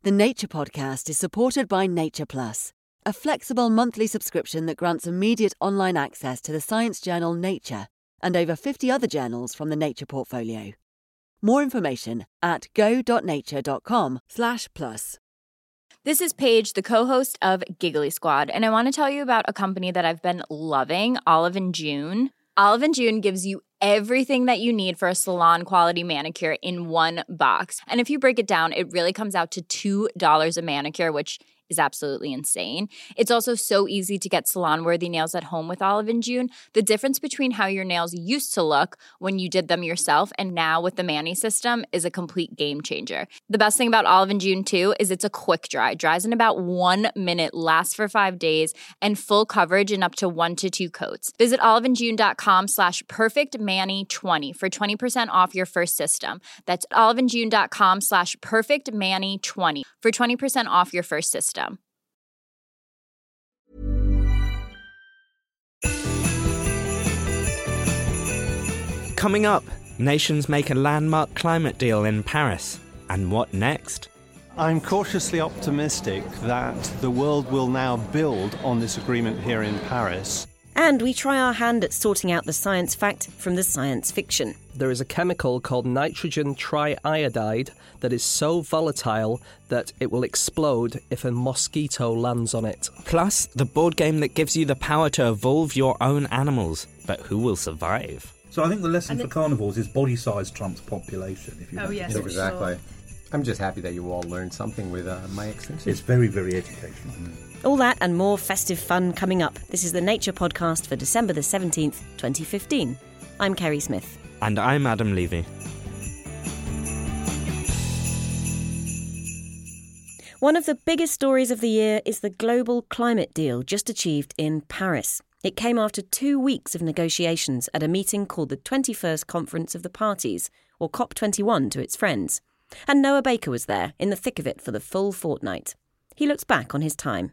The Nature Podcast is supported by Nature Plus, a flexible monthly subscription that grants immediate online access to the science journal Nature and over 50 other journals from the Nature portfolio. More information at go.nature.com/plus. This is Paige, the co-host of Giggly Squad, and I want to tell you about a company that I've been loving, Olive & June. Olive & June gives you everything that you need for a salon-quality manicure in one box. And if you break it down, it really comes out to $2 a manicure, which is absolutely insane. It's also so easy to get salon-worthy nails at home with Olive & June. The difference between how your nails used to look when you did them yourself and now with the Mani system is a complete game changer. The best thing about Olive & June, too, is it's a quick dry. Dries in about 1 minute, lasts for 5 days, and full coverage in up to 1 to 2 coats. Visit oliveandjune.com/perfectmani20 for 20% off your first system. That's oliveandjune.com/perfectmani20 for 20% off your first system. Coming up, nations make a landmark climate deal in Paris. And what next? I'm cautiously optimistic that the world will now build on this agreement here in Paris. And we try our hand at sorting out the science fact from the science fiction. There is a chemical called nitrogen triiodide that is so volatile that it will explode if a mosquito lands on it. Plus, the board game that gives you the power to evolve your own animals. But who will survive? So I think the lesson for carnivores is body size trumps population. If you yes, exactly. Sure. I'm just happy that you all learned something with my extension. It's very, very educational. All that and more festive fun coming up. This is the Nature Podcast for December the 17th, 2015. I'm Kerry Smith. And I'm Adam Levy. One of the biggest stories of the year is the global climate deal just achieved in Paris. It came after 2 weeks of negotiations at a meeting called the 21st Conference of the Parties, or COP21 to its friends. And Noah Baker was there, in the thick of it for the full fortnight. He looks back on his time.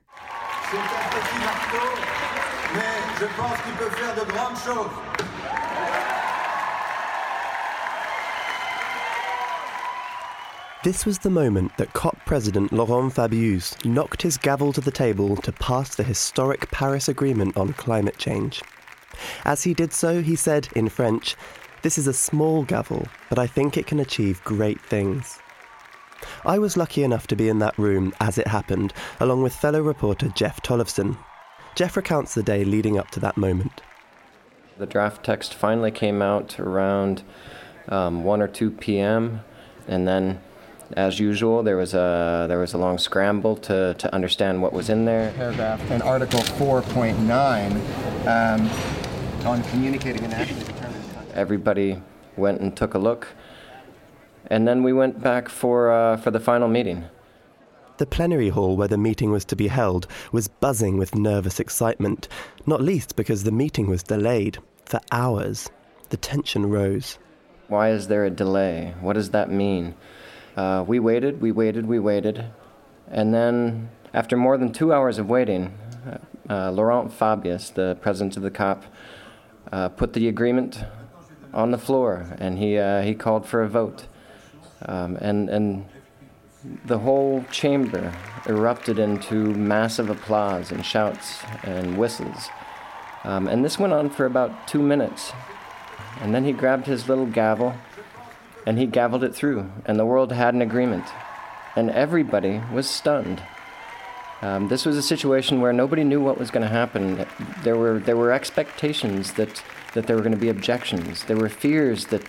This was the moment that COP President Laurent Fabius knocked his gavel to the table to pass the historic Paris Agreement on climate change. As he did so, he said, in French, "This is a small gavel, but I think it can achieve great things." I was lucky enough to be in that room as it happened, along with fellow reporter Jeff Tollefson. Jeff recounts the day leading up to that moment. The draft text finally came out around 1 or 2 p.m., and then, as usual, there was a long scramble to understand what was in there. Paragraph in Article 4.9 on communicating and acting. Everybody went and took a look, and then we went back for the final meeting. The plenary hall where the meeting was to be held was buzzing with nervous excitement, not least because the meeting was delayed for hours. The tension rose. Why is there a delay? What does that mean? We waited, and then after more than 2 hours of waiting, Laurent Fabius, the president of the COP, put the agreement on the floor, and he called for a vote. And the whole chamber erupted into massive applause and shouts and whistles. And this went on for about 2 minutes. And then he grabbed his little gavel, and he gavelled it through, and the world had an agreement. And everybody was stunned. This was a situation where nobody knew what was going to happen. There were expectations that there were going to be objections. There were fears that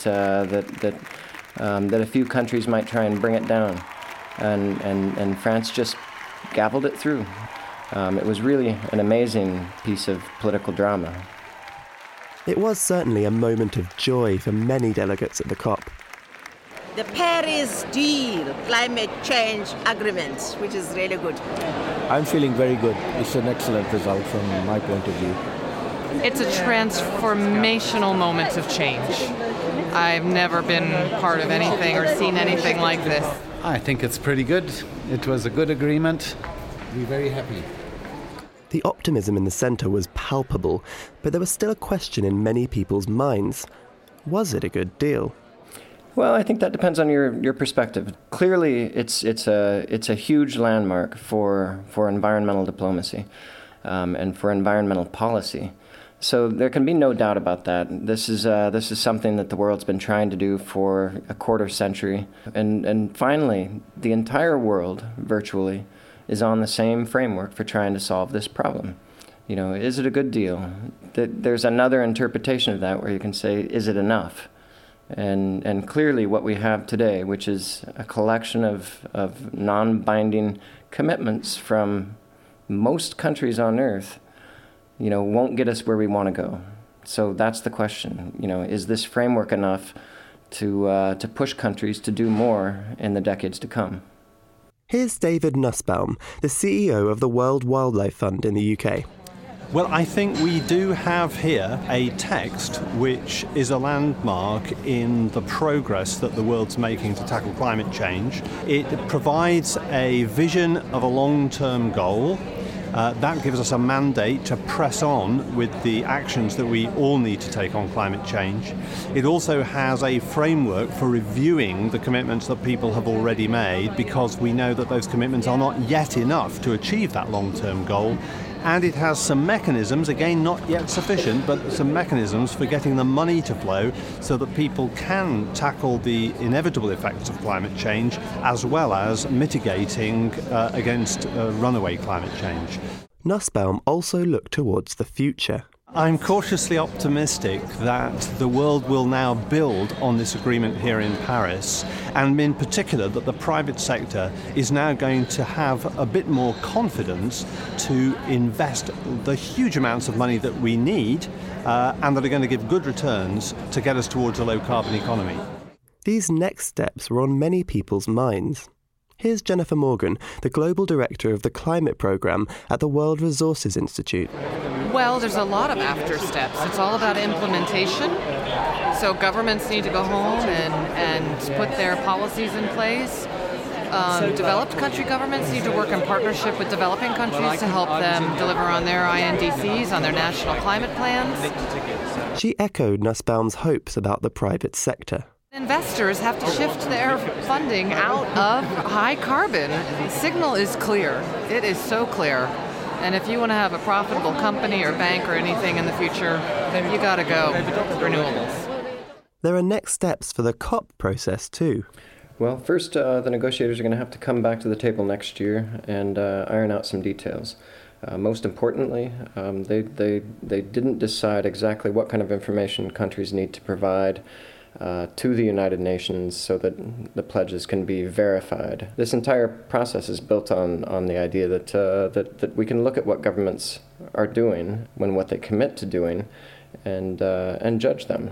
a few countries might try and bring it down. And France just gavelled it through. It was really an amazing piece of political drama. It was certainly a moment of joy for many delegates at the COP. The Paris Deal, climate change agreement, which is really good. I'm feeling very good. It's an excellent result from my point of view. It's a transformational moment of change. I've never been part of anything or seen anything like this. I think it's pretty good. It was a good agreement. We're very happy. The optimism in the centre was palpable, but there was still a question in many people's minds. Was it a good deal? Well, I think that depends on your perspective. Clearly, it's a huge landmark for environmental diplomacy and for environmental policy. So there can be no doubt about that. This is something that the world's been trying to do for a quarter century, and finally, the entire world virtually is on the same framework for trying to solve this problem. Is it a good deal? There's another interpretation of that where you can say, is it enough? And clearly what we have today, which is a collection of non-binding commitments from most countries on Earth, won't get us where we want to go. So that's the question. Is this framework enough to push countries to do more in the decades to come? Here's David Nussbaum, the CEO of the World Wildlife Fund in the UK. Well, I think we do have here a text which is a landmark in the progress that the world's making to tackle climate change. It provides a vision of a long-term goal. That gives us a mandate to press on with the actions that we all need to take on climate change. It also has a framework for reviewing the commitments that people have already made, because we know that those commitments are not yet enough to achieve that long-term goal. And it has some mechanisms, again not yet sufficient, but some mechanisms for getting the money to flow so that people can tackle the inevitable effects of climate change, as well as mitigating against runaway climate change. Nussbaum also looked towards the future. I'm cautiously optimistic that the world will now build on this agreement here in Paris, and in particular that the private sector is now going to have a bit more confidence to invest the huge amounts of money that we need and that are going to give good returns to get us towards a low-carbon economy. These next steps were on many people's minds. Here's Jennifer Morgan, the Global Director of the Climate Programme at the World Resources Institute. Well, there's a lot of after steps. It's all about implementation. So governments need to go home and put their policies in place. Developed country governments need to work in partnership with developing countries to help them deliver on their INDCs, on their national climate plans. She echoed Nussbaum's hopes about the private sector. Investors have to shift their funding out of high carbon. The signal is clear. It is so clear. And if you want to have a profitable company or bank or anything in the future, you got to go renewables. There are next steps for the COP process too. Well, first, the negotiators are going to have to come back to the table next year and iron out some details. Most importantly, they didn't decide exactly what kind of information countries need to provide to the United Nations so that the pledges can be verified. This entire process is built on the idea that we can look at what governments are doing when what they commit to doing and judge them.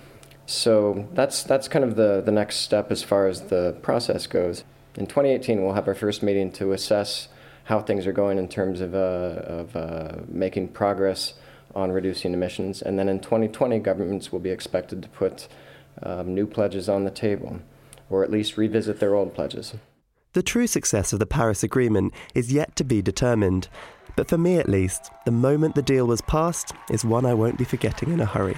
So that's kind of the next step as far as the process goes. In 2018, we'll have our first meeting to assess how things are going in terms of making progress on reducing emissions. And then in 2020, governments will be expected to put new pledges on the table, or at least revisit their old pledges. The true success of the Paris Agreement is yet to be determined, but for me at least, the moment the deal was passed is one I won't be forgetting in a hurry.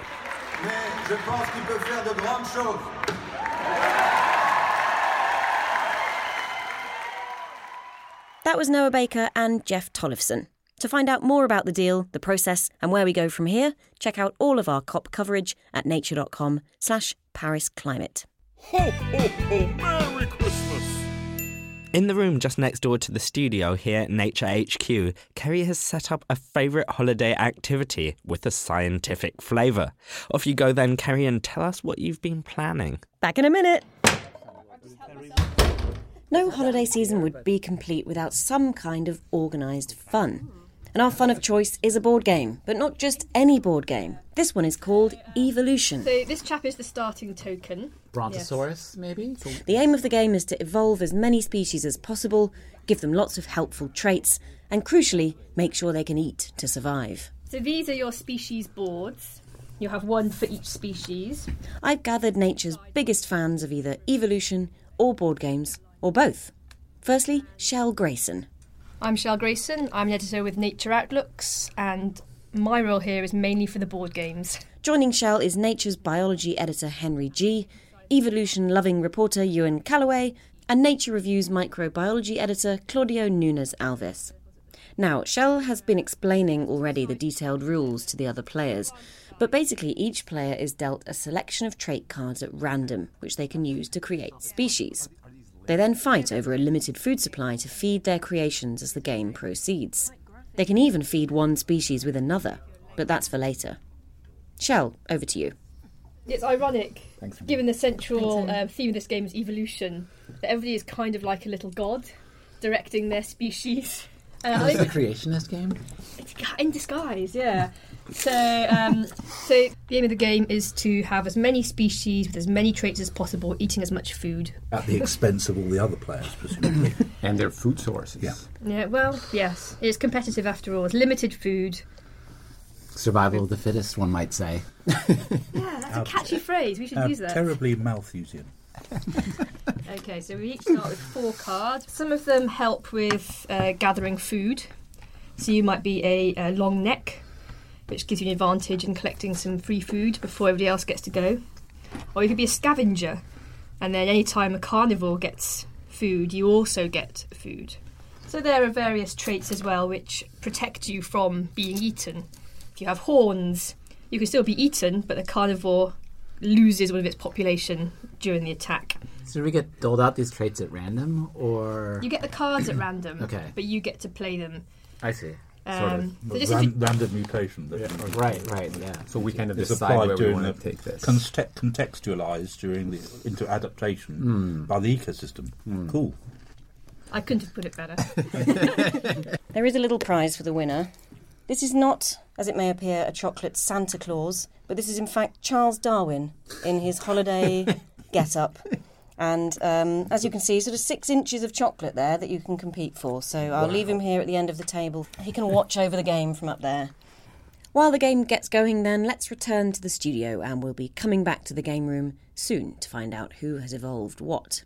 That was Noah Baker and Jeff Tollefson. To find out more about the deal, the process, and where we go from here, check out all of our COP coverage at nature.com/ParisClimate. Ho, ho, ho! Merry Christmas! In the room just next door to the studio here at Nature HQ, Kerry has set up a favourite holiday activity with a scientific flavour. Off you go then, Kerry, and tell us what you've been planning. Back in a minute. No holiday season would be complete without some kind of organised fun. And our fun of choice is a board game, but not just any board game. This one is called Evolution. So this chap is the starting token. Brontosaurus, maybe? The aim of the game is to evolve as many species as possible, give them lots of helpful traits, and crucially, make sure they can eat to survive. So these are your species boards. You'll have one for each species. I've gathered nature's biggest fans of either evolution or board games, or both. Firstly, Shell Grayson. I'm Shell Grayson. I'm an editor with Nature Outlooks, and my role here is mainly for the board games. Joining Shell is Nature's biology editor Henry G. evolution-loving reporter Ewan Calloway, and Nature Review's microbiology editor Claudio Nunes Alves. Now, Shell has been explaining already the detailed rules to the other players, but basically each player is dealt a selection of trait cards at random, which they can use to create species. They then fight over a limited food supply to feed their creations as the game proceeds. They can even feed one species with another, but that's for later. Shell, over to you. It's ironic, given the central theme of this game is evolution, that everybody is kind of like a little god, directing their species. It's a creationist game? It's in disguise, yeah. So the aim of the game is to have as many species with as many traits as possible, eating as much food. At the expense of all the other players, presumably. And their food sources. Yeah. Yeah, well, yes. It's competitive after all. It's limited food. Survival of the fittest, one might say. Yeah, that's a catchy phrase. We should use that. Terribly Malthusian. Okay, so we each start with 4 cards. Some of them help with gathering food. So you might be a long neck, which gives you an advantage in collecting some free food before everybody else gets to go. Or you could be a scavenger, and then any time a carnivore gets food, you also get food. So there are various traits as well which protect you from being eaten. If you have horns, you can still be eaten, but the carnivore loses one of its population during the attack. So do we get doled out these traits at random, or...? You get the cards at random, okay, but you get to play them. I see. Random mutation. Right, yeah. So we kind of decide where we want to take this. Contextualised into adaptation by the ecosystem. Cool. I couldn't have put it better. There is a little prize for the winner. This is not, as it may appear, a chocolate Santa Claus, but this is in fact Charles Darwin in his holiday get-up. And as you can see, sort of 6 inches of chocolate there that you can compete for. So I'll leave him here at the end of the table. He can watch over the game from up there. While the game gets going then, let's return to the studio and we'll be coming back to the game room soon to find out who has evolved what.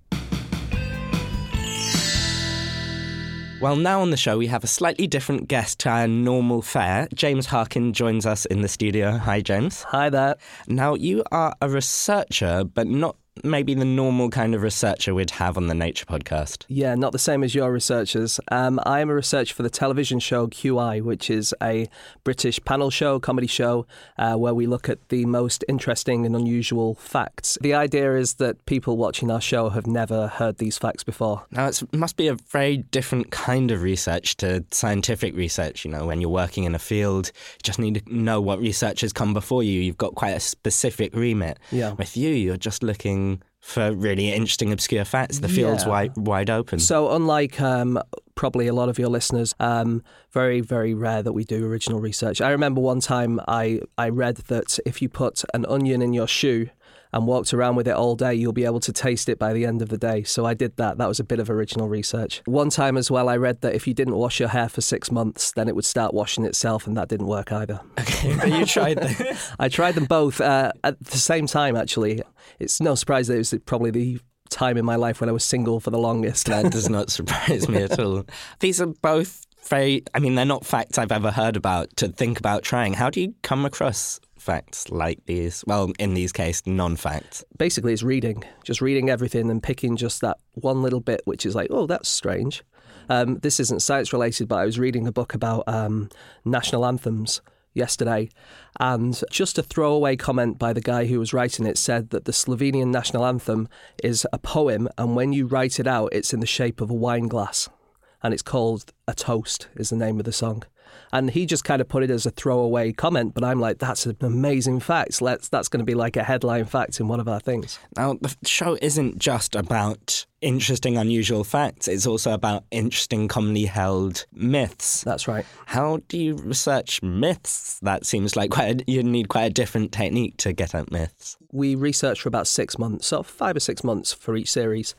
Well, now on the show, we have a slightly different guest to our normal fare. James Harkin joins us in the studio. Hi, James. Hi there. Now, you are a researcher, but not maybe the normal kind of researcher we'd have on the Nature podcast. Yeah, not the same as your researchers. I am a researcher for the television show QI, which is a British panel show, comedy show, where we look at the most interesting and unusual facts. The idea is that people watching our show have never heard these facts before. Now, it must be a very different kind of research to scientific research. You know, when you're working in a field, you just need to know what research has come before you. You've got quite a specific remit. Yeah. With you, you're just looking for really interesting, obscure facts. The field's wide open. So unlike probably a lot of your listeners, very, very rare that we do original research. I remember one time I read that if you put an onion in your shoe and walked around with it all day, you'll be able to taste it by the end of the day. So I did that. That was a bit of original research. One time as well, I read that if you didn't wash your hair for 6 months, then it would start washing itself, and that didn't work either. Okay, but you tried them. I tried them both at the same time, actually. It's no surprise that it was probably the time in my life when I was single for the longest. That does not surprise me at all. These are both they're not facts I've ever heard about to think about trying. How do you come across facts like these? Well, in these cases, non-facts. Basically, it's reading. Just reading everything and picking just that one little bit, which is like, oh, that's strange. This isn't science related, but I was reading a book about national anthems yesterday, and just a throwaway comment by the guy who was writing it said that the Slovenian national anthem is a poem, and when you write it out, it's in the shape of a wine glass, and it's called A Toast is the name of the song. And he just kind of put it as a throwaway comment, but I'm like, that's an amazing fact. That's going to be like a headline fact in one of our things. Now, the show isn't just about interesting, unusual facts. It's also about interesting, commonly held myths. That's right. How do you research myths? That seems like you need quite a different technique to get at myths. We research for about 6 months, so 5 or 6 months for each series.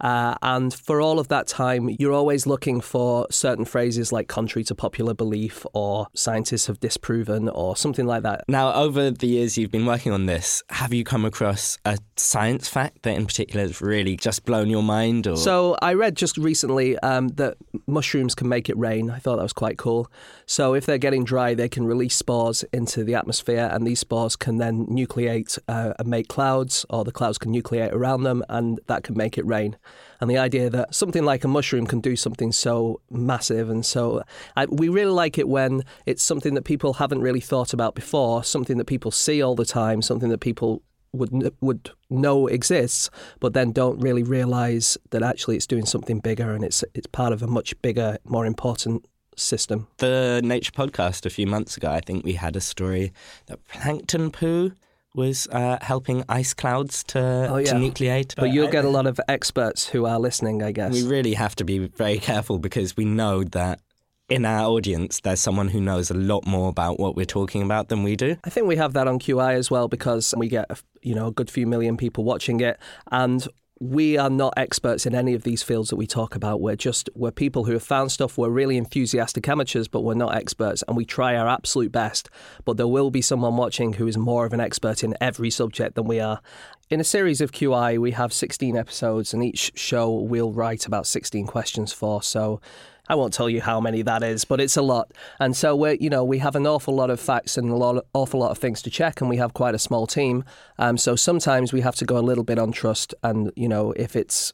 And for all of that time, you're always looking for certain phrases like contrary to popular belief or scientists have disproven or something like that. Now, over the years you've been working on this, have you come across a science fact that in particular has really just blown your mind? Or? So I read just recently that mushrooms can make it rain. I thought that was quite cool. So if they're getting dry, they can release spores into the atmosphere, and these spores can then nucleate and make clouds, or the clouds can nucleate around them, and that can make it rain. And the idea that something like a mushroom can do something so massive, and so we really like it when it's something that people haven't really thought about before, something that people see all the time, something that people would know exists, but then don't really realise that actually it's doing something bigger, and it's part of a much bigger, more important system. The Nature podcast a few months ago, I think we had a story that plankton poo was helping ice clouds to nucleate. But you'll get a lot of experts who are listening, I guess. We really have to be very careful because we know that in our audience there's someone who knows a lot more about what we're talking about than we do. I think we have that on QI as well because we get a good few million people watching it, and we are not experts in any of these fields that we talk about. We're people who have found stuff. We're really enthusiastic amateurs, but we're not experts, and we try our absolute best. But there will be someone watching who is more of an expert in every subject than we are. In a series of QI, we have 16 episodes, and each show we'll write about 16 questions for. So I won't tell you how many that is, but it's a lot. And so we have an awful lot of facts and awful lot of things to check, and we have quite a small team. So sometimes we have to go a little bit on trust, and if it's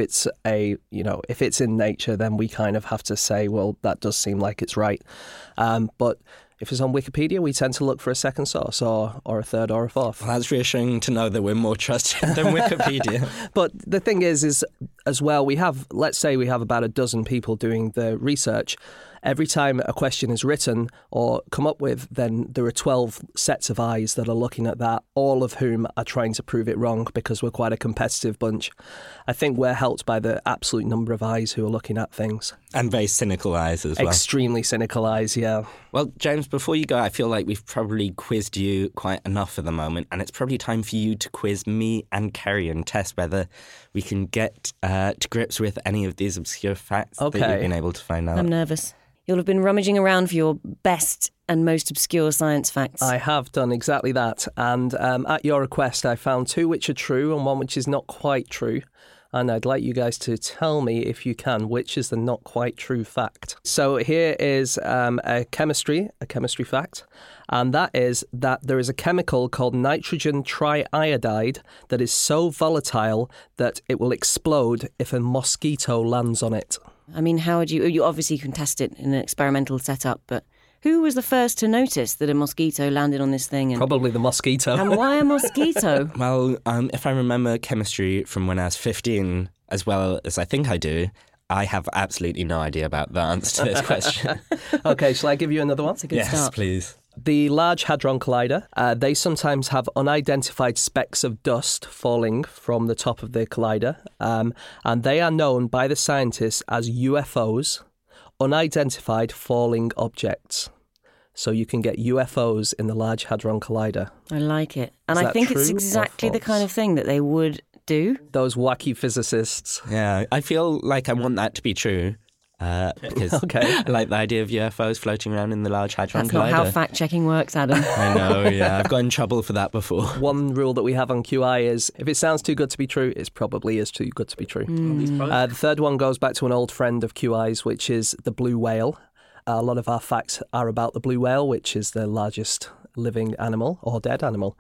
in Nature, then we kind of have to say, well, that does seem like it's right. But if it's on Wikipedia, we tend to look for a second source or a third or a fourth. Well, that's reassuring to know that we're more trusted than Wikipedia. But the thing is as well, let's say we have about a dozen people doing the research. Every time a question is written or come up with, then there are 12 sets of eyes that are looking at that, all of whom are trying to prove it wrong because we're quite a competitive bunch. I think we're helped by the absolute number of eyes who are looking at things. And very cynical eyes as well. Extremely cynical eyes, yeah. Well, James, before you go, I feel like we've probably quizzed you quite enough for the moment, and it's probably time for you to quiz me and Kerry and test whether we can get to grips with any of these obscure facts that you've been able to find out. I'm nervous. You'll have been rummaging around for your best and most obscure science facts. I have done exactly that. And at your request, I found 2 which are true and 1 which is not quite true. And I'd like you guys to tell me, if you can, which is the not quite true fact. So here is a chemistry fact. And that is that there is a chemical called nitrogen triiodide that is so volatile that it will explode if a mosquito lands on it. I mean, how would you obviously can test it in an experimental setup, but who was the first to notice that a mosquito landed on this thing? Probably the mosquito. And why a mosquito? Well, if I remember chemistry from when I was 15, as well as I think I do, I have absolutely no idea about the answer to this question. Okay, shall I give you another one? That's a good start. Yes, please. The Large Hadron Collider, they sometimes have unidentified specks of dust falling from the top of the collider, and they are known by the scientists as UFOs, unidentified falling objects. So you can get UFOs in the Large Hadron Collider. I like it. And I think it's exactly the kind of thing that they would do. Those wacky physicists. Yeah, I feel like I want that to be true. Because I like the idea of UFOs floating around in the Large Hadron Collider. That's not how fact-checking works, Adam. I know, yeah. I've got in trouble for that before. One rule that we have on QI is if it sounds too good to be true, it probably is too good to be true. The third one goes back to an old friend of QI's, which is the blue whale. A lot of our facts are about the blue whale, which is the largest living animal or dead animal.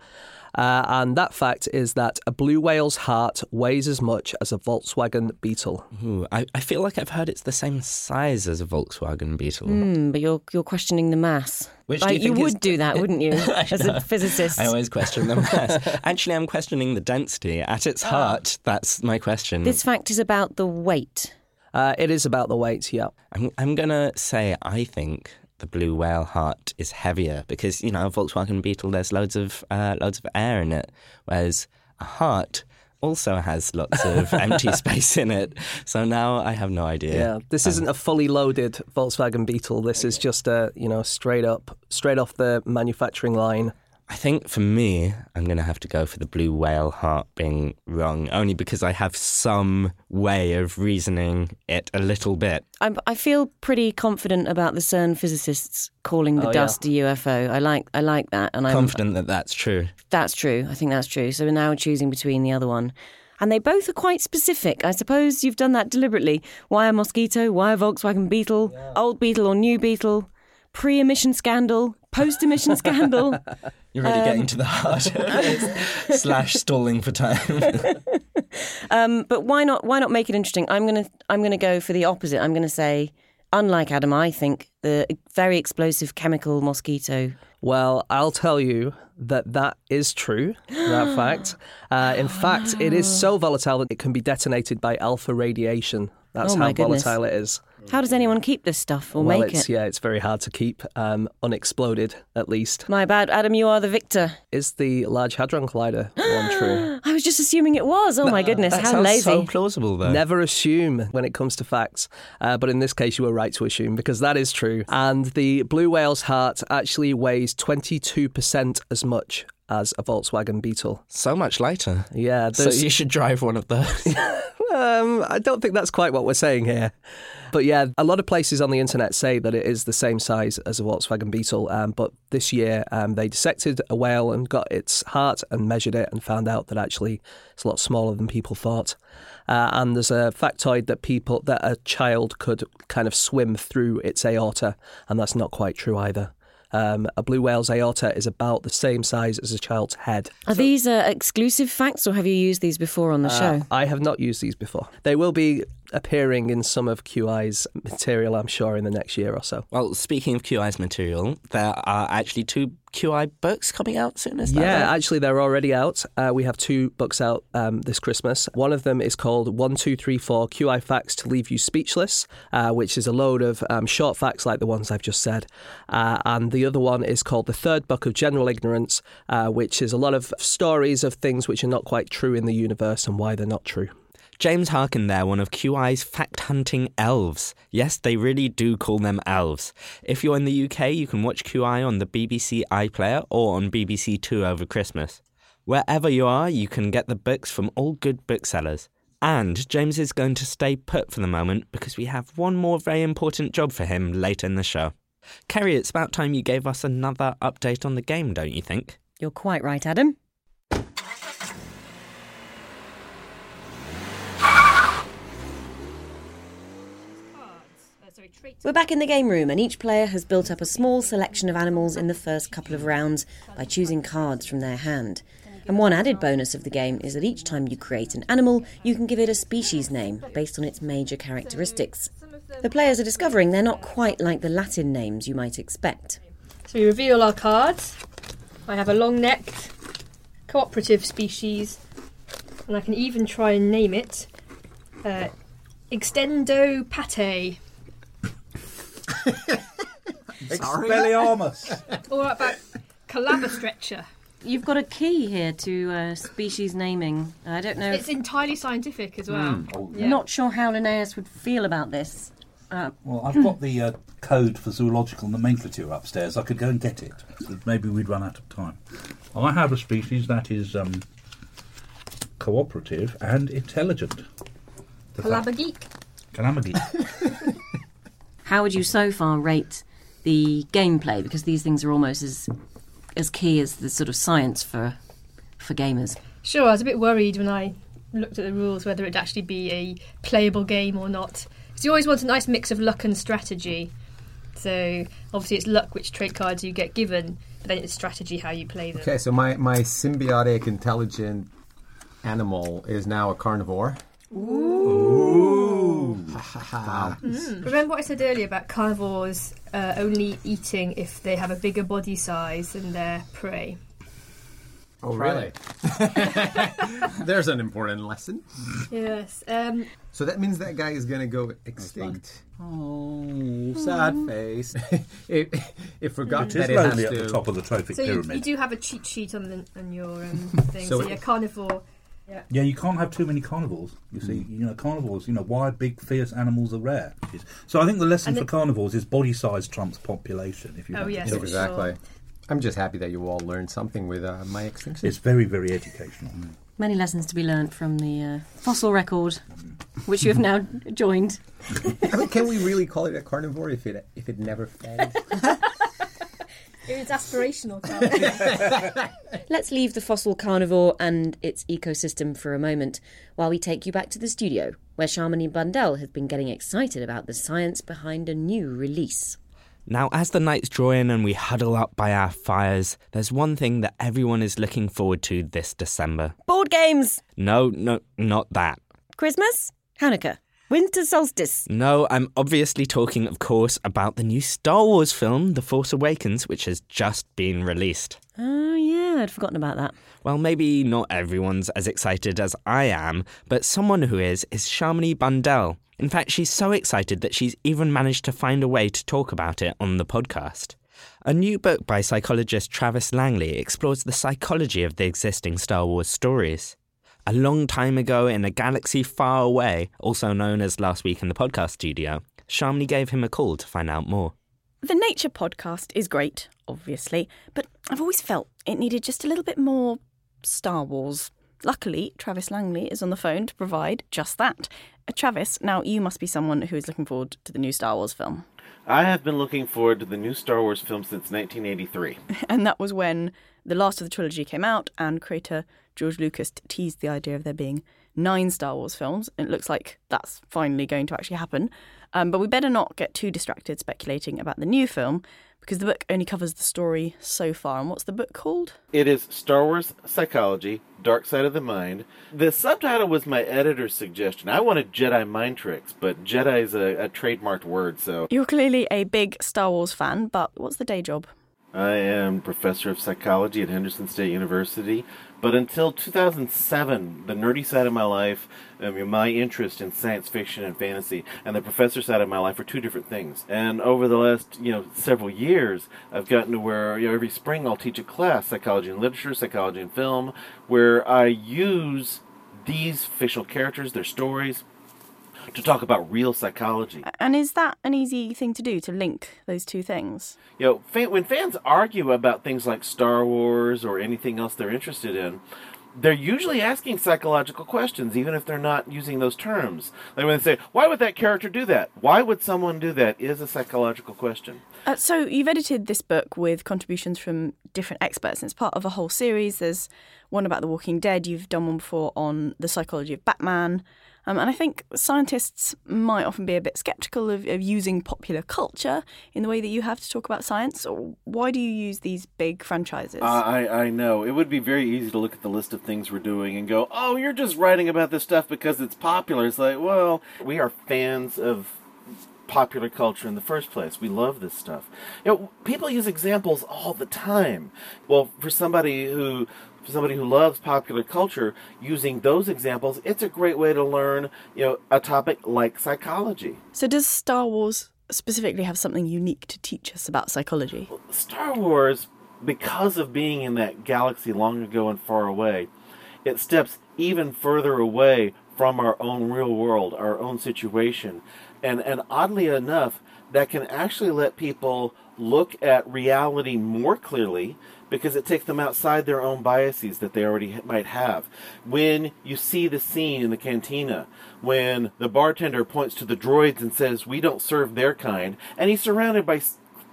And that fact is that a blue whale's heart weighs as much as a Volkswagen Beetle. Ooh, I feel like I've heard it's the same size as a Volkswagen Beetle. But you're questioning the mass. Which do you would do that, wouldn't you, as a physicist? I always question the mass. Actually, I'm questioning the density. At its heart, that's my question. This fact is about the weight. It is about the weight, yeah. I'm going to say I think the blue whale heart is heavier because, a Volkswagen Beetle, there's loads of air in it, whereas a heart also has lots of empty space in it. So now I have no idea. Yeah, this isn't a fully loaded Volkswagen Beetle. This is just a, straight off the manufacturing line. I think for me, I'm going to have to go for the blue whale heart being wrong, only because I have some way of reasoning it a little bit. I feel pretty confident about the CERN physicists calling the dust a UFO. I like that. And I'm confident that that's true. That's true. I think that's true. So we're now choosing between the other one. And they both are quite specific. I suppose you've done that deliberately. Why a Mosquito? Why a Volkswagen Beetle? Yeah. Old Beetle or new Beetle? Pre-emission scandal? Post-emission scandal? You're really getting to the heart of it. / stalling for time. But why not make it interesting? I'm gonna go for the opposite. I'm gonna say, unlike Adam, I think the very explosive chemical mosquito. Well, I'll tell you that is true, that fact. In fact, it is so volatile that it can be detonated by alpha radiation. That's how volatile it is. How does anyone keep this stuff or make it? Yeah, it's very hard to keep, unexploded at least. My bad, Adam, you are the victor. Is the Large Hadron Collider one true? I was just assuming it was. Oh my goodness, how lazy. So plausible though. Never assume when it comes to facts. But in this case, you were right to assume because that is true. And the blue whale's heart actually weighs 22% as much as a Volkswagen Beetle. So much lighter. Yeah. So you should drive one of those. I don't think that's quite what we're saying here. But yeah, a lot of places on the internet say that it is the same size as a Volkswagen Beetle. But this year they dissected a whale and got its heart and measured it and found out that actually it's a lot smaller than people thought. And there's a factoid that a child could kind of swim through its aorta, and that's not quite true either. A blue whale's aorta is about the same size as a child's head. Are these exclusive facts, or have you used these before on the show? I have not used these before. They will be appearing in some of QI's material, I'm sure, in the next year or so. Well, speaking of QI's material, there are actually 2 QI books coming out soon, is that right? Actually, they're already out. We have 2 books out this Christmas. One of them is called 1, 2, 3, 4 QI Facts to Leave You Speechless, which is a load of short facts like the ones I've just said. And the other one is called The Third Book of General Ignorance, which is a lot of stories of things which are not quite true in the universe and why they're not true. James Harkin there, one of QI's fact-hunting elves. Yes, they really do call them elves. If you're in the UK, you can watch QI on the BBC iPlayer or on BBC Two over Christmas. Wherever you are, you can get the books from all good booksellers. And James is going to stay put for the moment because we have one more very important job for him later in the show. Kerry, it's about time you gave us another update on the game, don't you think? You're quite right, Adam. We're back in the game room, and each player has built up a small selection of animals in the first couple of rounds by choosing cards from their hand. And one added bonus of the game is that each time you create an animal, you can give it a species name based on its major characteristics. The players are discovering they're not quite like the Latin names you might expect. So we reveal our cards. I have a long-necked, cooperative species, and I can even try and name it Extendo pate. Expelliarmus. Or about Calabastretcher. You've got a key here to species naming. I don't know. It's entirely scientific as well. I'm not sure how Linnaeus would feel about this. Well, I've got the code for zoological nomenclature upstairs. I could go and get it, but maybe we'd run out of time. I have a species that is cooperative and intelligent. Calabageek. Calabageek. How would you so far rate the gameplay? Because these things are almost as key as the sort of science for gamers. Sure, I was a bit worried when I looked at the rules whether it'd actually be a playable game or not. Because you always want a nice mix of luck and strategy. So obviously it's luck which trait cards you get given, but then it's strategy how you play them. Okay, so my symbiotic intelligent animal is now a carnivore. Ooh. Wow. Remember what I said earlier about carnivores only eating if they have a bigger body size than their prey? Oh, really? There's an important lesson. Yes. So that means that guy is going to go extinct. Oh, sad face. It forgot that it has to... at the top of the trophic pyramid. So you do have a cheat sheet on your thing. So you're carnivore... Yeah, you can't have too many carnivores. You see, carnivores. Wild, big, fierce animals are rare. So I think the lesson for carnivores is body size trumps population. If you yes, exactly. I'm just happy that you all learned something with my extinction. It's very, very educational. Many lessons to be learnt from the fossil record, which you have now joined. I mean, can we really call it a carnivore if it never fed? It's aspirational. Let's leave the fossil carnivore and its ecosystem for a moment while we take you back to the studio, where Shamini Bundell has been getting excited about the science behind a new release. Now, as the nights draw in and we huddle up by our fires, there's one thing that everyone is looking forward to this December. Board games! No, not that. Christmas? Hanukkah? Winter solstice? No, I'm obviously talking, of course, about the new Star Wars film, The Force Awakens, which has just been released. Oh, yeah, I'd forgotten about that. Well, maybe not everyone's as excited as I am, but someone who is Shamini Bundell. In fact, she's so excited that she's even managed to find a way to talk about it on the podcast. A new book by psychologist Travis Langley explores the psychology of the existing Star Wars stories. A long time ago in a galaxy far away, also known as Last Week in the Podcast Studio, Shamini gave him a call to find out more. The Nature podcast is great, obviously, but I've always felt it needed just a little bit more Star Wars. Luckily, Travis Langley is on the phone to provide just that. Travis, now you must be someone who is looking forward to the new Star Wars film. I have been looking forward to the new Star Wars film since 1983. And that was when the last of the trilogy came out and creator George Lucas teased the idea of there being 9 Star Wars films. It looks like that's finally going to actually happen. But we better not get too distracted speculating about the new film, because the book only covers the story so far. And what's the book called? It is Star Wars Psychology, Dark Side of the Mind. The subtitle was my editor's suggestion. I wanted Jedi Mind Tricks, but Jedi is a trademarked word, so... You're clearly a big Star Wars fan, but what's the day job? I am professor of psychology at Henderson State University, but until 2007, the nerdy side of my life, my interest in science fiction and fantasy, and the professor side of my life are two different things. And over the last, several years, I've gotten to where, every spring I'll teach a class, psychology and literature, psychology and film, where I use these fictional characters, their stories, to talk about real psychology. And is that an easy thing to do, to link those two things? When fans argue about things like Star Wars or anything else they're interested in, they're usually asking psychological questions, even if they're not using those terms. Like when they say, why would that character do that? Why would someone do that? Is a psychological question. So you've edited this book with contributions from different experts, and it's part of a whole series. There's one about The Walking Dead. You've done one before on the psychology of Batman. And I think scientists might often be a bit sceptical of using popular culture in the way that you have to talk about science. So why do you use these big franchises? I know. It would be very easy to look at the list of things we're doing and go, oh, you're just writing about this stuff because it's popular. It's like, well, we are fans of popular culture in the first place. We love this stuff. People use examples all the time. Well, for somebody who loves popular culture, using those examples, it's a great way to learn, a topic like psychology. So does Star Wars specifically have something unique to teach us about psychology? Star Wars, because of being in that galaxy long ago and far away, it steps even further away from our own real world, our own situation. And oddly enough, that can actually let people look at reality more clearly, because it takes them outside their own biases that they already might have. When you see the scene in the cantina, when the bartender points to the droids and says, we don't serve their kind, and he's surrounded by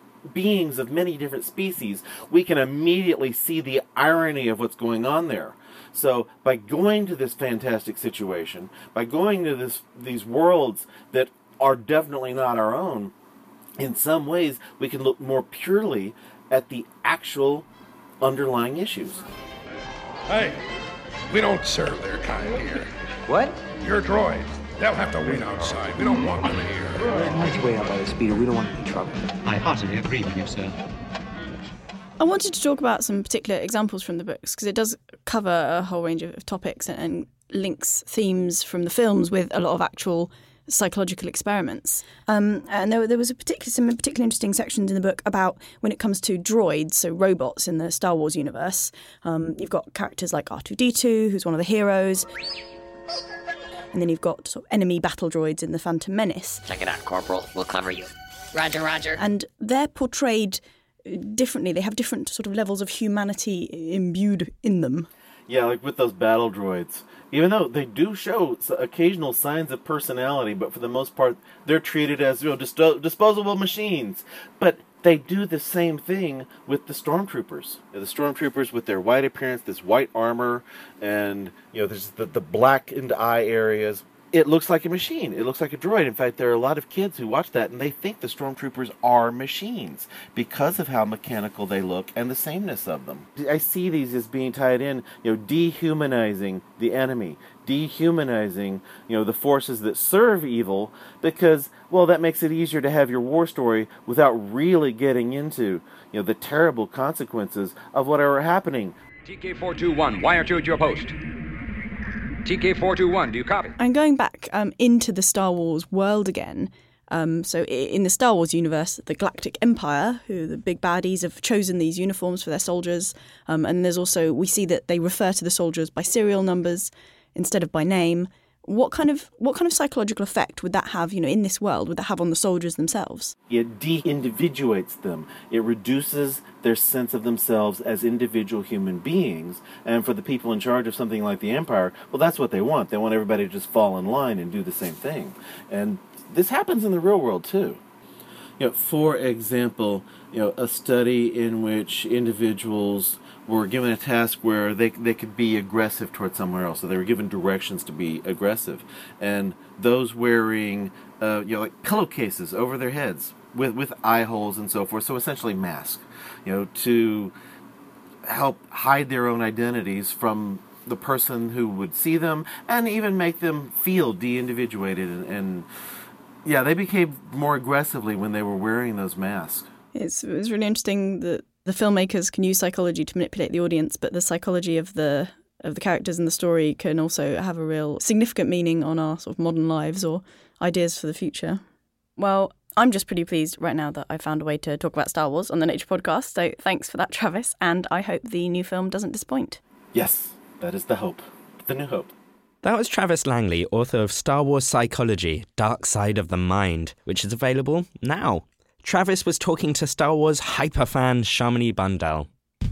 beings of many different species, we can immediately see the irony of what's going on there. So by going to this fantastic situation, by going to these worlds that are definitely not our own, in some ways we can look more purely at the actual underlying issues. Hey, we don't serve their kind here. What? Your droids. They'll have to wait outside. We don't want them here. Let's wait out by the speeder. We don't want any trouble. I heartily agree with you, sir. I wanted to talk about some particular examples from the books, because it does cover a whole range of topics and links themes from the films with a lot of actual psychological experiments. And there was some particularly interesting sections in the book about when it comes to droids, so robots in the Star Wars universe. You've got characters like R2-D2, who's one of the heroes. And then you've got sort of enemy battle droids in The Phantom Menace. Check it out, Corporal. We'll cover you. Roger, roger. And they're portrayed differently. They have different sort of levels of humanity imbued in them. Yeah, like with those battle droids. Even though they do show occasional signs of personality, but for the most part, they're treated as disposable machines. But they do the same thing with the stormtroopers. The stormtroopers with their white appearance, this white armor, and there's the blackened eye areas. It looks like a machine. It looks like a droid. In fact, there are a lot of kids who watch that and they think the stormtroopers are machines because of how mechanical they look and the sameness of them. I see these as being tied in, dehumanizing the enemy, dehumanizing, the forces that serve evil, because, that makes it easier to have your war story without really getting into, the terrible consequences of whatever happening. TK421, wire 2 at your post. TK421, do you copy? I'm going back into the Star Wars world again. So in the Star Wars universe, the Galactic Empire, who the big baddies, have chosen these uniforms for their soldiers. And there's also, we see that they refer to the soldiers by serial numbers instead of by name. What kind of psychological effect would that have, in this world? Would that have on the soldiers themselves? It de-individuates them. It reduces their sense of themselves as individual human beings. And for the people in charge of something like the Empire, that's what they want. They want everybody to just fall in line and do the same thing. And this happens in the real world too. For example, a study in which individuals were given a task where they could be aggressive towards somewhere else. So they were given directions to be aggressive. And those wearing, like pillowcases over their heads with eye holes and so forth. So essentially masks, to help hide their own identities from the person who would see them and even make them feel de-individuated. And they became more aggressively when they were wearing those masks. It's really interesting that the filmmakers can use psychology to manipulate the audience, but the psychology of the characters in the story can also have a real significant meaning on our sort of modern lives or ideas for the future. Well, I'm just pretty pleased right now that I found a way to talk about Star Wars on the Nature Podcast, so thanks for that, Travis, and I hope the new film doesn't disappoint. Yes, that is the hope. The new hope. That was Travis Langley, author of Star Wars Psychology, Dark Side of the Mind, which is available now. Travis was talking to Star Wars hyperfan Shamini Bundell.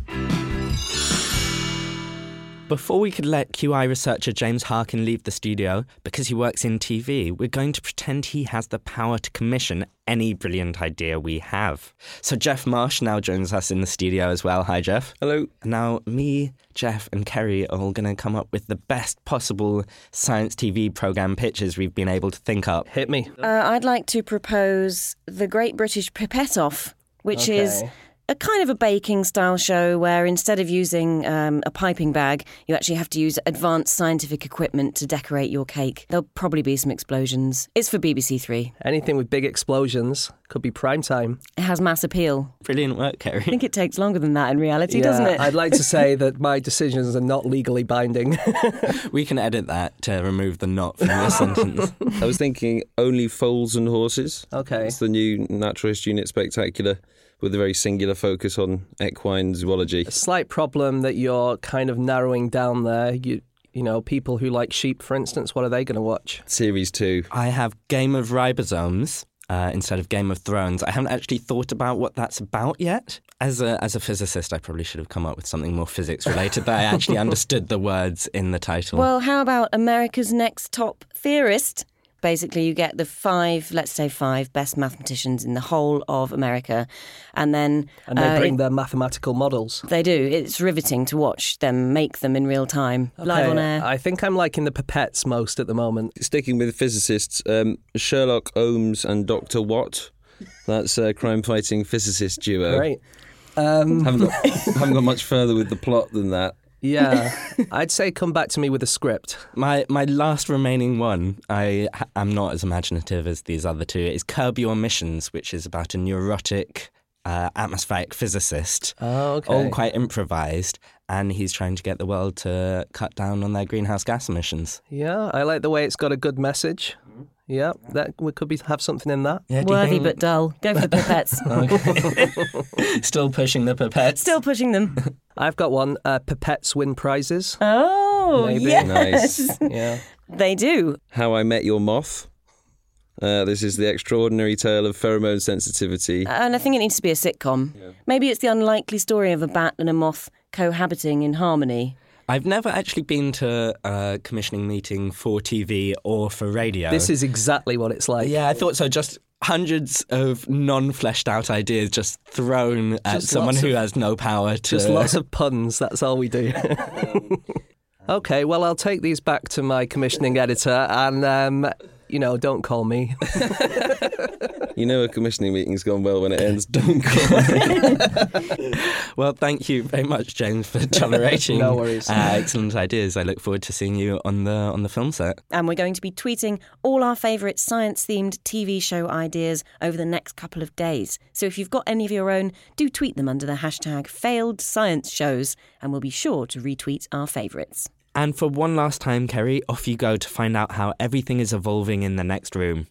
Before we could let QI researcher James Harkin leave the studio, because he works in TV, we're going to pretend he has the power to commission any brilliant idea we have. So Jeff Marsh now joins us in the studio as well. Hi, Jeff. Hello. Now, me, Jeff and Kerry are all going to come up with the best possible science TV programme pitches we've been able to think up. Hit me. I'd like to propose The Great British Pipette Off, which is a kind of a baking style show where instead of using a piping bag, you actually have to use advanced scientific equipment to decorate your cake. There'll probably be some explosions. It's for BBC Three. Anything with big explosions could be prime time. It has mass appeal. Brilliant work, Kerry. I think it takes longer than that in reality, doesn't it? I'd like to say that my decisions are not legally binding. We can edit that to remove the not from your sentence. I was thinking Only Foals and Horses. Okay. It's the new Naturalist Unit Spectacular, with a very singular focus on equine zoology. A slight problem that you're kind of narrowing down there. You know, people who like sheep, for instance, what are they going to watch? Series 2. I have Game of Ribosomes instead of Game of Thrones. I haven't actually thought about what that's about yet. As a physicist, I probably should have come up with something more physics-related that I actually understood the words in the title. Well, how about America's Next Top Theorist? Basically, you get the five best mathematicians in the whole of America. And then... And they bring their mathematical models. They do. It's riveting to watch them make them in real time, live on air. I think I'm liking the pipettes most at the moment. Sticking with physicists, Sherlock Holmes and Dr. Watt. That's a crime-fighting physicist duo. Great. Haven't got much further with the plot than that. Yeah, I'd say come back to me with a script. My last remaining one, I am not as imaginative as these other two, is Curb Your Emissions, which is about a neurotic atmospheric physicist. Oh, okay. All quite improvised, and he's trying to get the world to cut down on their greenhouse gas emissions. Yeah, I like the way it's got a good message. Yeah, that we could have something in that. Yeah, worthy but dull. Go for the pipettes. Okay. Still pushing the pipettes. Still pushing them. I've got one. Pipettes win prizes. Oh, maybe. yes. Nice. Yeah, they do. How I Met Your Moth. This is the extraordinary tale of pheromone sensitivity. And I think it needs to be a sitcom. Yeah. Maybe it's the unlikely story of a bat and a moth cohabiting in harmony. I've never actually been to a commissioning meeting for TV or for radio. This is exactly what it's like. Yeah, I thought so. Just hundreds of non-fleshed out ideas just thrown at someone who has no power to... Just lots of puns, that's all we do. OK, well, I'll take these back to my commissioning editor and, don't call me. You know a commissioning meeting's gone well when it ends. Don't call me. Well, thank you very much, James, for tolerating no worries. Excellent ideas. I look forward to seeing you on the film set. And we're going to be tweeting all our favourite science-themed TV show ideas over the next couple of days. So if you've got any of your own, do tweet them under the hashtag #FailedScienceShows, and we'll be sure to retweet our favourites. And for one last time, Kerry, off you go to find out how everything is evolving in the next room.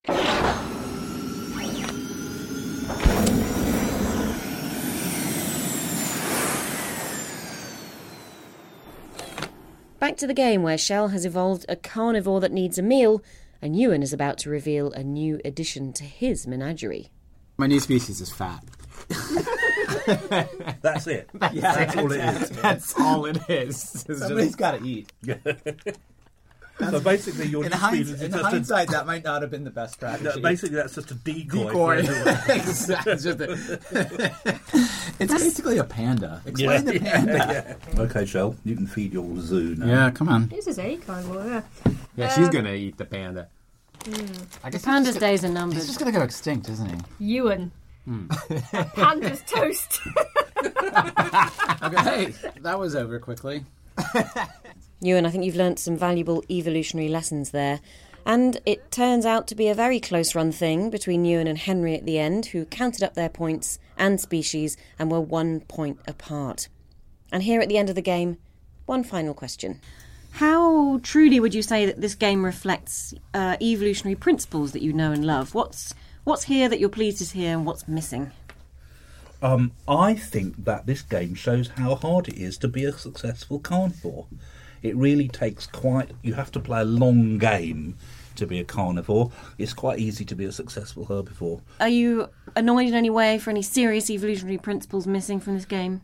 Back to the game where Shell has evolved a carnivore that needs a meal, and Ewan is about to reveal a new addition to his menagerie. My new species is fat. That's it. That's all it is. That's all it is. Somebody's got to eat. So basically, your in hindsight, that might not have been the best strategy. Basically, that's just a decoy. It's basically a panda. Explain the panda. Yeah. Okay, Shell, you can feed your zoo now. Yeah, come on. This is a carnivore. Yeah, she's going to eat the panda. I guess the panda's days are numbered. He's just going to go extinct, isn't he? Ewan. Panda's toast. Okay, that was over quickly. Ewan, I think you've learnt some valuable evolutionary lessons there. And it turns out to be a very close-run thing between Ewan and Henry at the end, who counted up their points and species and were 1 point apart. And here at the end of the game, one final question. How truly would you say that this game reflects evolutionary principles that you know and love? What's here that you're pleased is here and what's missing? I think that this game shows how hard it is to be a successful carnivore. It really takes you have to play a long game to be a carnivore. It's quite easy to be a successful herbivore. Are you annoyed in any way for any serious evolutionary principles missing from this game?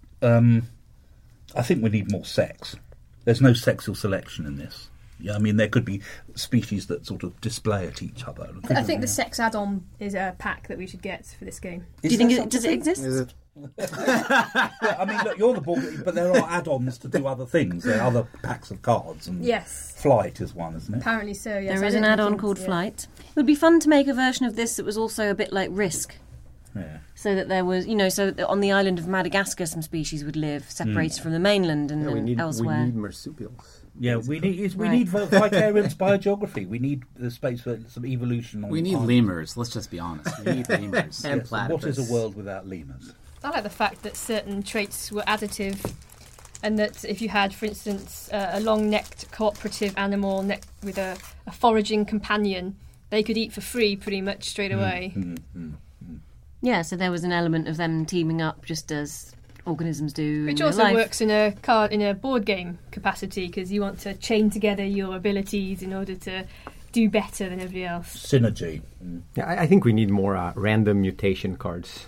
I think we need more sex. There's no sexual selection in this. Yeah, I mean, there could be species that sort of display at each other. I think the sex add-on is a pack that we should get for this game. Do you think does it exist? Is it? Yeah, I mean, look, you're the board, but there are add-ons to do other things. There are other packs of cards, and yes, Flight is one, isn't it? Apparently so. Yes, there is an add-on called Flight. It would be fun to make a version of this that was also a bit like Risk. Yeah. So that there was, so that on the island of Madagascar, some species would live separated from the mainland and elsewhere. We need marsupials. Yeah, we need vicarious biogeography. We need the space for some evolution. We need lemurs. Let's just be honest. We need lemurs and platypus. What is a world without lemurs? I like the fact that certain traits were additive, and that if you had, for instance, a long-necked cooperative animal with a foraging companion, they could eat for free pretty much straight away. Yeah, so there was an element of them teaming up just as organisms do. Which also works in a board game capacity, because you want to chain together your abilities in order to do better than everybody else. Synergy. Yeah, I think we need more random mutation cards.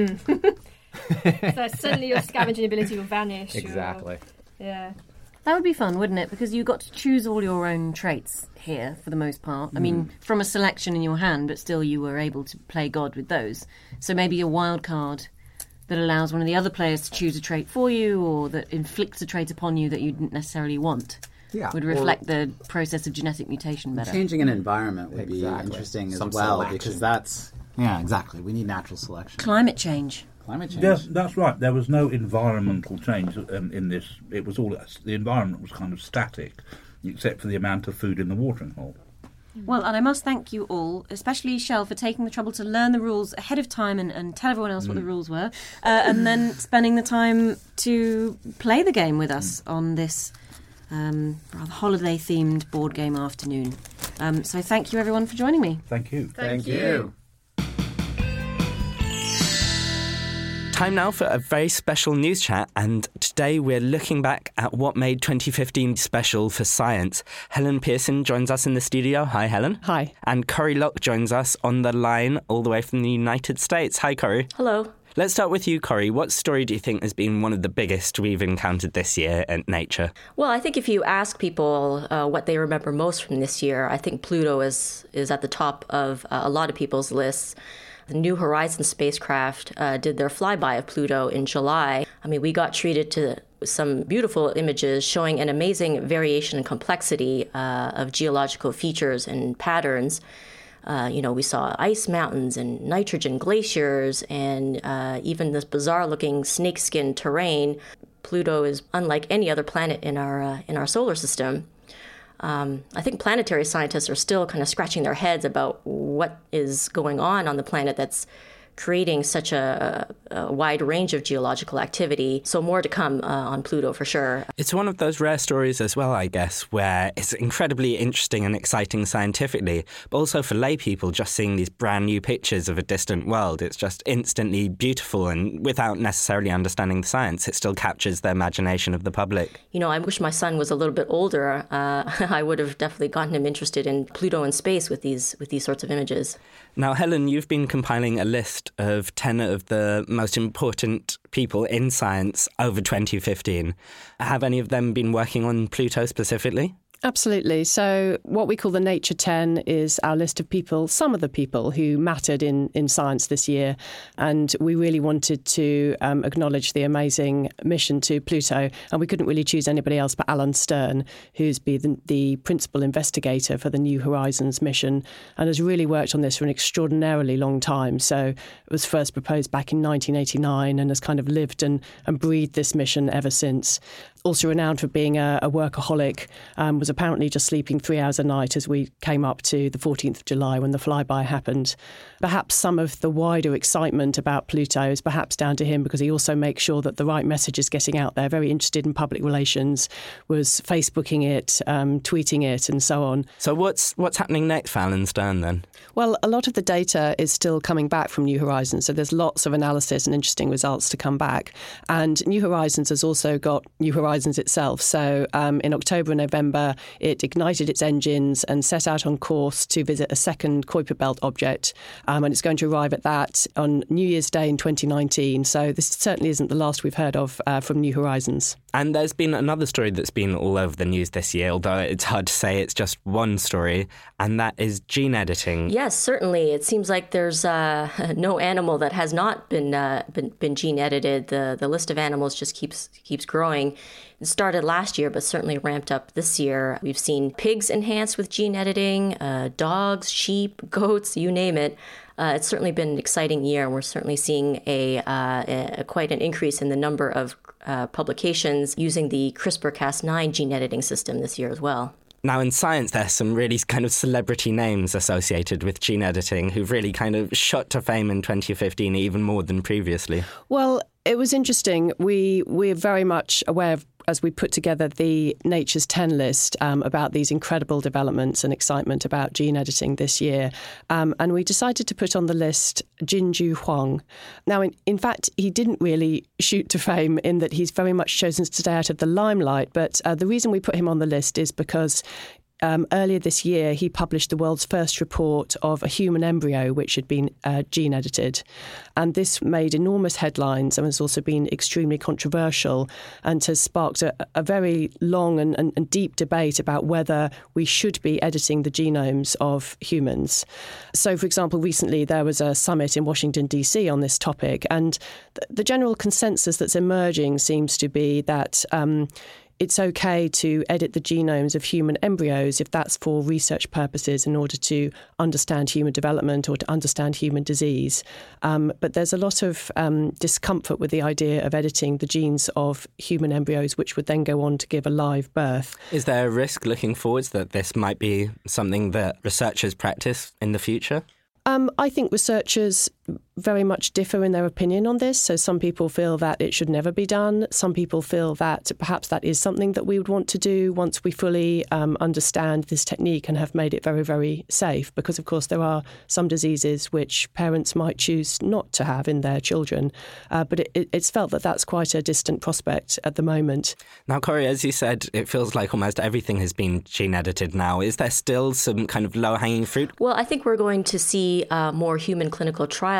So suddenly your scavenging ability will vanish. Exactly. Yeah. That would be fun, wouldn't it? Because you got to choose all your own traits here, for the most part. I mean, from a selection in your hand, but still you were able to play God with those. So maybe a wild card that allows one of the other players to choose a trait for you, or that inflicts a trait upon you that you didn't necessarily want. Yeah, would reflect the process of genetic mutation better. Changing an environment would be interesting as well, selection. Because that's... Yeah, exactly. We need natural selection. Climate change. Yes, that's right. There was no environmental change in this. It was all the environment was kind of static, except for the amount of food in the watering hole. Well, and I must thank you all, especially Shell, for taking the trouble to learn the rules ahead of time and tell everyone else what the rules were, and then spending the time to play the game with us on this rather holiday-themed board game afternoon. So thank you, everyone, for joining me. Thank you. Thank you. Time now for a very special news chat, and today we're looking back at what made 2015 special for science. Helen Pearson joins us in the studio. Hi, Helen. Hi. And Corrie Locke joins us on the line all the way from the United States. Hi, Corrie. Hello. Let's start with you, Corrie. What story do you think has been one of the biggest we've encountered this year at Nature? Well, I think if you ask people what they remember most from this year, I think Pluto is at the top of a lot of people's lists. The New Horizons spacecraft did their flyby of Pluto in July. I mean, we got treated to some beautiful images showing an amazing variation and complexity of geological features and patterns. We saw ice mountains and nitrogen glaciers and even this bizarre-looking snakeskin terrain. Pluto is unlike any other planet in our solar system. I think planetary scientists are still kind of scratching their heads about what is going on the planet that's creating such a wide range of geological activity. So more to come on Pluto for sure. It's one of those rare stories as well, I guess, where it's incredibly interesting and exciting scientifically, but also for lay people just seeing these brand new pictures of a distant world. It's just instantly beautiful, and without necessarily understanding the science, it still captures the imagination of the public. You know, I wish my son was a little bit older. I would have definitely gotten him interested in Pluto and space with these sorts of images. Now, Helen, you've been compiling a list of 10 of the most important people in science over 2015. Have any of them been working on Pluto specifically? Absolutely. So what we call the Nature 10 is our list of people, some of the people who mattered in science this year. And we really wanted to acknowledge the amazing mission to Pluto. And we couldn't really choose anybody else but Alan Stern, who's been the principal investigator for the New Horizons mission and has really worked on this for an extraordinarily long time. So it was first proposed back in 1989 and has kind of lived and breathed this mission ever since. Also renowned for being a workaholic, was apparently just sleeping 3 hours a night as we came up to the 14th of July when the flyby happened. Perhaps some of the wider excitement about Pluto is perhaps down to him because he also makes sure that the right message is getting out there. Very interested in public relations, was Facebooking it, tweeting it and so on. So what's happening next for Alan Stern then? Well, a lot of the data is still coming back from New Horizons, so there's lots of analysis and interesting results to come back. And New Horizons has also got New Horizons itself. So in October and November, it ignited its engines and set out on course to visit a second Kuiper Belt object. And it's going to arrive at that on New Year's Day in 2019. So this certainly isn't the last we've heard of from New Horizons. And there's been another story that's been all over the news this year, although it's hard to say it's just one story, and that is gene editing. Yes, certainly. It seems like there's no animal that has not been gene edited. The list of animals just keeps growing. It started last year, but certainly ramped up this year. We've seen pigs enhanced with gene editing, dogs, sheep, goats, you name it. It's certainly been an exciting year, and we're certainly seeing quite an increase in the number of publications using the CRISPR-Cas9 gene editing system this year as well. Now, in science, there's some really kind of celebrity names associated with gene editing who've really kind of shot to fame in 2015, even more than previously. Well, it was interesting. We're very much aware of, as we put together the Nature's 10 list about these incredible developments and excitement about gene editing this year. And we decided to put on the list Jinju Huang. Now, in fact, he didn't really shoot to fame in that he's very much chosen to stay out of the limelight. But the reason we put him on the list is because earlier this year, he published the world's first report of a human embryo which had been gene edited. And this made enormous headlines and has also been extremely controversial and has sparked a very long and deep debate about whether we should be editing the genomes of humans. So, for example, recently there was a summit in Washington, D.C. on this topic. And the general consensus that's emerging seems to be that it's okay to edit the genomes of human embryos if that's for research purposes in order to understand human development or to understand human disease. But there's a lot of discomfort with the idea of editing the genes of human embryos, which would then go on to give a live birth. Is there a risk looking forwards that this might be something that researchers practice in the future? I think researchers very much differ in their opinion on this. So some people feel that it should never be done. Some people feel that perhaps that is something that we would want to do once we fully understand this technique and have made it very, very safe. Because, of course, there are some diseases which parents might choose not to have in their children. But it's felt that that's quite a distant prospect at the moment. Now, Corey, as you said, it feels like almost everything has been gene edited now. Is there still some kind of low-hanging fruit? Well, I think we're going to see more human clinical trials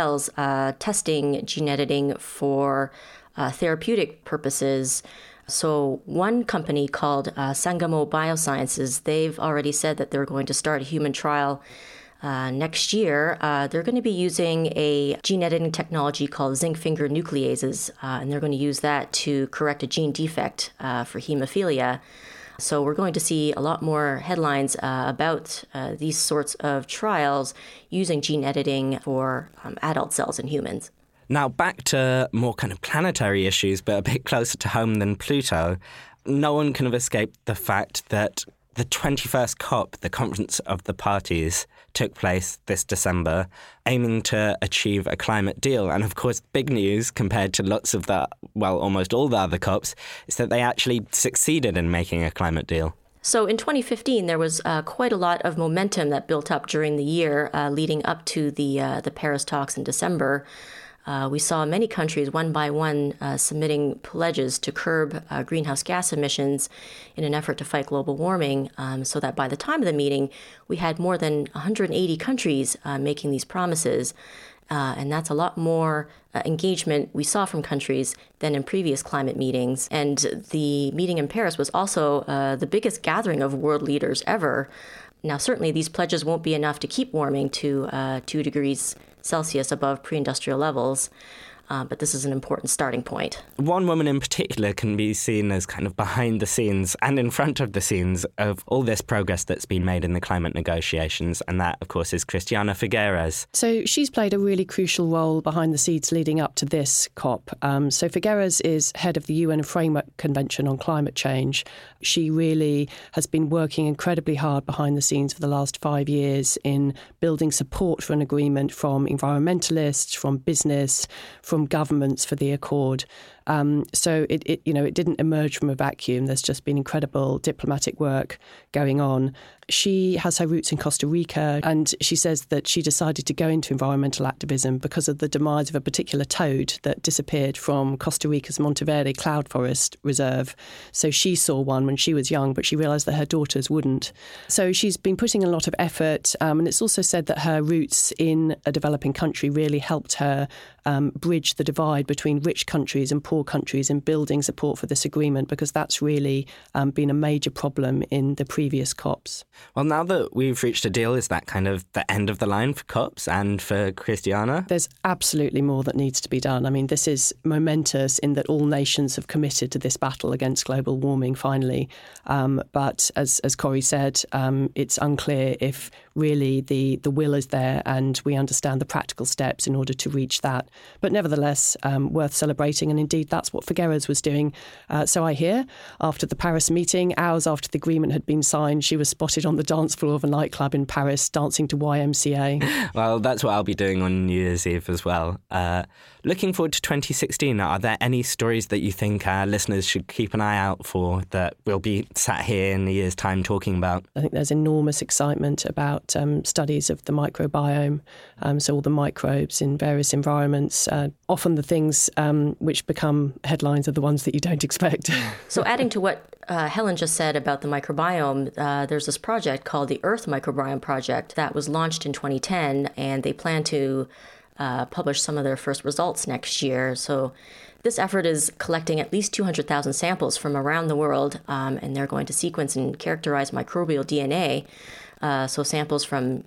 testing gene editing for therapeutic purposes. So one company called Sangamo Biosciences, they've already said that they're going to start a human trial next year. They're going to be using a gene editing technology called zinc finger nucleases, and they're going to use that to correct a gene defect for hemophilia. So we're going to see a lot more headlines about these sorts of trials using gene editing for adult cells in humans. Now, back to more kind of planetary issues, but a bit closer to home than Pluto. No one can have escaped the fact that the 21st COP, the Conference of the Parties, took place this December, aiming to achieve a climate deal. And of course, big news compared to lots of almost all the other COPs, is that they actually succeeded in making a climate deal. So in 2015, there was quite a lot of momentum that built up during the year leading up to the Paris talks in December. We saw many countries, one by one, submitting pledges to curb greenhouse gas emissions in an effort to fight global warming, so that by the time of the meeting, we had more than 180 countries making these promises. And that's a lot more engagement we saw from countries than in previous climate meetings. And the meeting in Paris was also the biggest gathering of world leaders ever. Now, certainly these pledges won't be enough to keep warming to 2 degrees Celsius above pre-industrial levels, but this is an important starting point. One woman in particular can be seen as kind of behind the scenes and in front of the scenes of all this progress that's been made in the climate negotiations, and that, of course, is Christiana Figueres. So she's played a really crucial role behind the scenes leading up to this COP. So Figueres is head of the UN Framework Convention on Climate Change. She really has been working incredibly hard behind the scenes for the last 5 years in building support for an agreement from environmentalists, from business, from governments for the accord. So it didn't emerge from a vacuum. There's just been incredible diplomatic work going on. She has her roots in Costa Rica, and she says that she decided to go into environmental activism because of the demise of a particular toad that disappeared from Costa Rica's Monteverde Cloud Forest Reserve. So she saw one when she was young, but she realised that her daughters wouldn't. So she's been putting a lot of effort, and it's also said that her roots in a developing country really helped her bridge the divide between rich countries and poor countries in building support for this agreement, because that's really been a major problem in the previous COPs. Well, now that we've reached a deal, is that kind of the end of the line for COPs and for Christiana? There's absolutely more that needs to be done. I mean, this is momentous in that all nations have committed to this battle against global warming finally. But as Corey said, it's unclear if really the will is there and we understand the practical steps in order to reach that. But nevertheless, worth celebrating. And indeed, that's what Figueres was doing. So I hear, after the Paris meeting, hours after the agreement had been signed, she was spotted on the dance floor of a nightclub in Paris dancing to YMCA. Well, that's what I'll be doing on New Year's Eve as well. Looking forward to 2016, are there any stories that you think our listeners should keep an eye out for that we'll be sat here in a year's time talking about? I think there's enormous excitement about studies of the microbiome, so all the microbes in various environments. Often the things which become headlines are the ones that you don't expect. So adding to what Helen just said about the microbiome, there's this project called the Earth Microbiome Project that was launched in 2010, and they plan to publish some of their first results next year. So this effort is collecting at least 200,000 samples from around the world, and they're going to sequence and characterize microbial DNA. So samples from,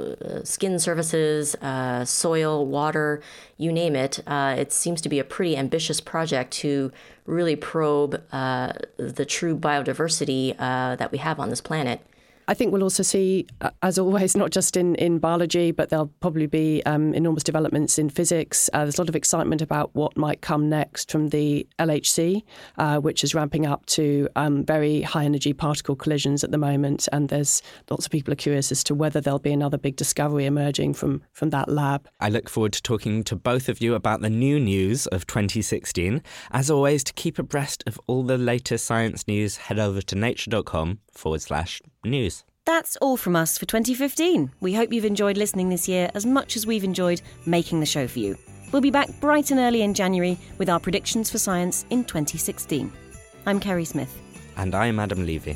skin surfaces, soil, water, you name it. It seems to be a pretty ambitious project to really probe the true biodiversity that we have on this planet. I think we'll also see, as always, not just in biology, but there'll probably be enormous developments in physics. There's a lot of excitement about what might come next from the LHC, which is ramping up to very high energy particle collisions at the moment. And there's lots of people are curious as to whether there'll be another big discovery emerging from that lab. I look forward to talking to both of you about the new news of 2016. As always, to keep abreast of all the latest science news, head over to nature.com/news. That's all from us for 2015. We hope you've enjoyed listening this year as much as we've enjoyed making the show for you. We'll be back bright and early in January with our predictions for science in 2016. I'm Kerry Smith. And I'm Adam Levy.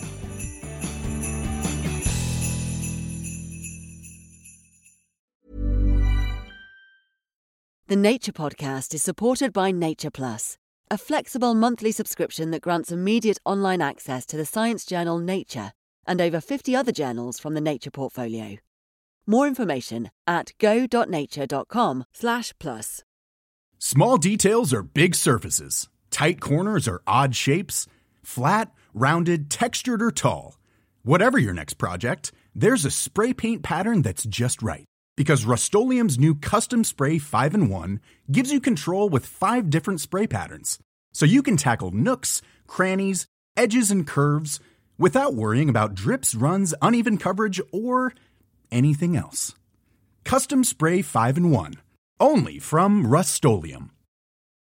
The Nature Podcast is supported by Nature Plus, a flexible monthly subscription that grants immediate online access to the science journal Nature and over 50 other journals from the Nature portfolio. More information at go.nature.com/plus. Small details are big surfaces. Tight corners are odd shapes. Flat, rounded, textured, or tall. Whatever your next project, there's a spray paint pattern that's just right. Because Rust-Oleum's new Custom Spray 5-in-1 gives you control with 5 different spray patterns. So you can tackle nooks, crannies, edges, and curves without worrying about drips, runs, uneven coverage, or anything else. Custom Spray 5-in-1. Only from Rust-Oleum.